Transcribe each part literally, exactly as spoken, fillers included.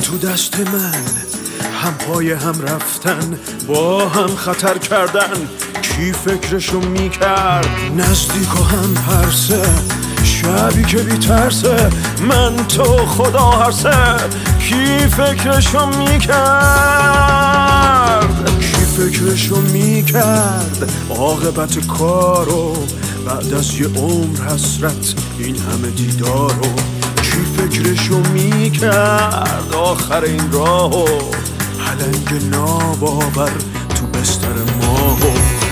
تو دست من، هم پای هم رفتن، با هم خطر کردن. کی فکرشو میکرد نزدیک و هم پرسه، شبی که بی ترسه، من تو خدا هرسه. کی فکرشو میکرد کی فکرشو میکرد عاقبت کارو، بعد از یه عمر حسرت این همه دیدارو. کی فکرشو میکرد آخر این راهو، پلنگ ناباور تو بستر ماهو.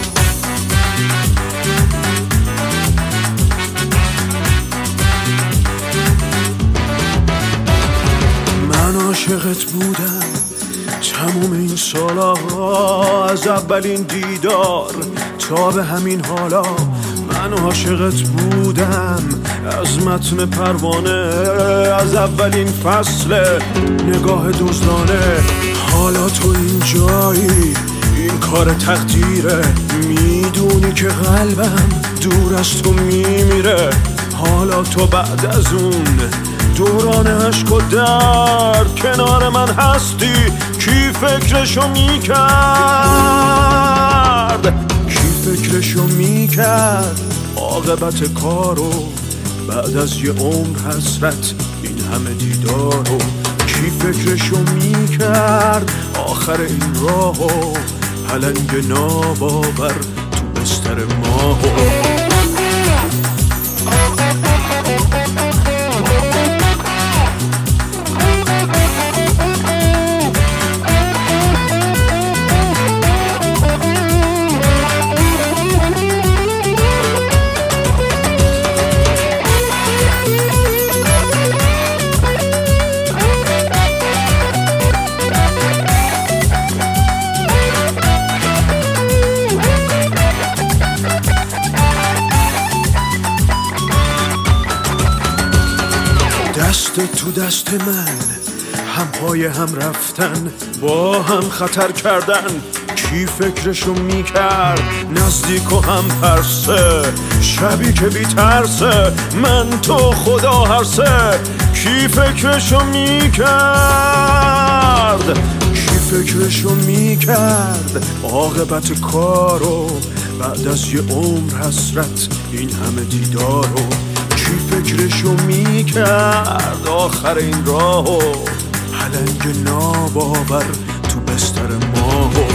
من عاشقت بودم تموم این سالا، از اولین دیدار تا به همین حالا. من عاشقت بودم از متن پروانه، از اولین فصل نگاه دزدانه. حالا تو این جایی، این کار تقدیره، میدونی که قلبم دور از تو میمیره. حالا تو بعد از اون دوران عشق و درد کنار من هستی. کی فکرشو میکرد کی فکرشو میکرد عاقبت کارو، بعد از یه عمر حسرت این همه دیدارو. کی فکرشو میکرد آخر این راهو، پلنگ ناباور تو بستر ماهو. دست تو دست من، هم پای هم رفتن، با هم خطر کردن. کی فکرشو میکرد نزدیک و هم پرسه، شبی که بی ترسه، من تو خدا هرسه. کی فکرشو میکرد کی فکرشو میکرد عاقبت کارو، بعد از یه عمر حسرت این همه دیدارو. کی فکرشو میکرد آخر این راهو، پلنگ ناباور تو بستر ماهو.